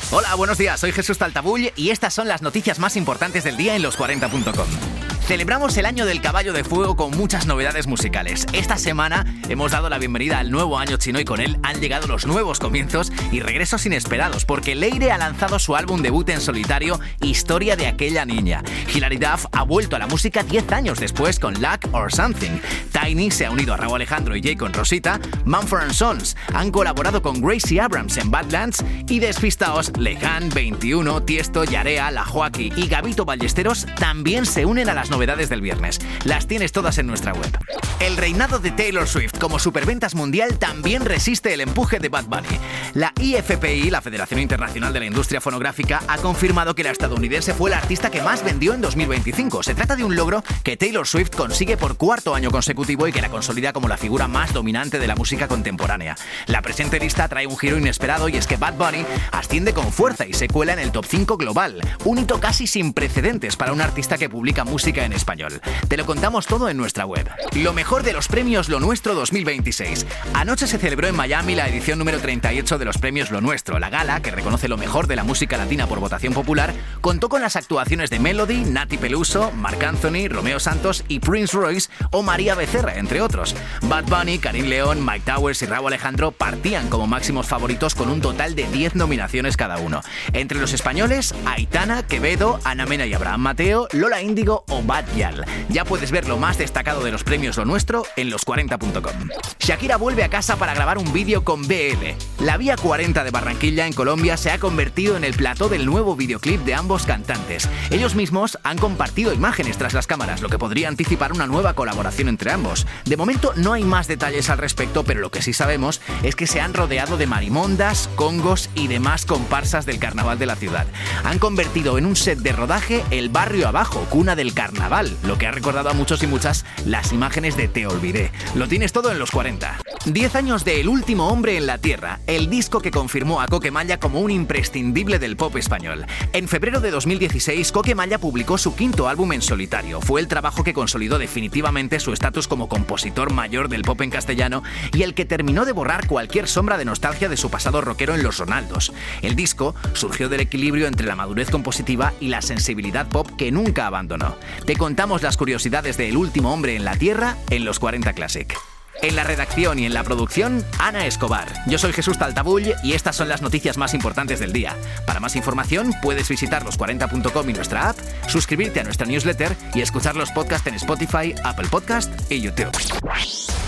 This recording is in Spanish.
Hola, buenos días, soy Jesús Taltabull y estas son las noticias más importantes del día en los40.com. Celebramos el año del caballo de fuego con muchas novedades musicales. Esta semana hemos dado la bienvenida al nuevo año chino y con él han llegado los nuevos comienzos y regresos inesperados, porque Leire ha lanzado su álbum debut en solitario, Historia de aquella niña. Hilary Duff ha vuelto a la música 10 años después con Luck or Something. Tiny se ha unido a Rauw Alejandro y Jay con Rosita. Mumford & Sons han colaborado con Gracie Abrams en Badlands y despistaos, Lejan, 21, Tiesto, Yarea, La Joaquí y Gabito Ballesteros también se unen a las novedades del viernes. Las tienes todas en nuestra web. El reinado de Taylor Swift como superventas mundial también resiste el empuje de Bad Bunny. La IFPI, la Federación Internacional de la Industria Fonográfica, ha confirmado que la estadounidense fue la artista que más vendió en 2025. Se trata de un logro que Taylor Swift consigue por cuarto año consecutivo y que la consolida como la figura más dominante de la música contemporánea. La presente lista trae un giro inesperado y es que Bad Bunny asciende con fuerza y se cuela en el top 5 global, un hito casi sin precedentes para un artista que publica música en español. Te lo contamos todo en nuestra web. Lo mejor de los premios Lo Nuestro 2026. Anoche se celebró en Miami la edición número 38 de los premios Lo Nuestro. La gala, que reconoce lo mejor de la música latina por votación popular, contó con las actuaciones de Melody, Nati Peluso, Marc Anthony, Romeo Santos y Prince Royce o María Becerra, entre otros. Bad Bunny, Karim León, Mike Towers y Rauw Alejandro partían como máximos favoritos con un total de 10 nominaciones cada uno. Entre los españoles, Aitana, Quevedo, Ana Mena y Abraham Mateo, Lola Índigo o Bad Gyal. Ya puedes ver lo más destacado de los premios Lo Nuestro en los40.com. Shakira vuelve a casa para grabar un vídeo con BL. La Vía 40 de Barranquilla, en Colombia, se ha convertido en el plató del nuevo videoclip de ambos cantantes. Ellos mismos han compartido imágenes tras las cámaras, lo que podría anticipar una nueva colaboración entre ambos. De momento no hay más detalles al respecto, pero lo que sí sabemos es que se han rodeado de marimondas, congos y demás comparsas del carnaval de la ciudad. Han convertido en un set de rodaje el barrio abajo, cuna del carnaval, lo que ha recordado a muchos y muchas las imágenes de Te Olvidé. Lo tienes todo en los 40. 10 años de El Último Hombre en la Tierra, el disco que confirmó a Coquemaya como un imprescindible del pop español. En febrero de 2016, Coquemaya publicó su quinto álbum en solitario. Fue el trabajo que consolidó definitivamente su estatus como compositor mayor del pop en castellano y el que terminó de borrar cualquier sombra de nostalgia de su pasado rockero en Los Ronaldos. El disco surgió del equilibrio entre la madurez compositiva y la sensibilidad pop que nunca abandonó. Te contamos las curiosidades de El Último Hombre en la Tierra en los 40 Classic. En la redacción y en la producción, Ana Escobar. Yo soy Jesús Taltabull y estas son las noticias más importantes del día. Para más información puedes visitar los40.com y nuestra app, suscribirte a nuestra newsletter y escuchar los podcasts en Spotify, Apple Podcast y YouTube.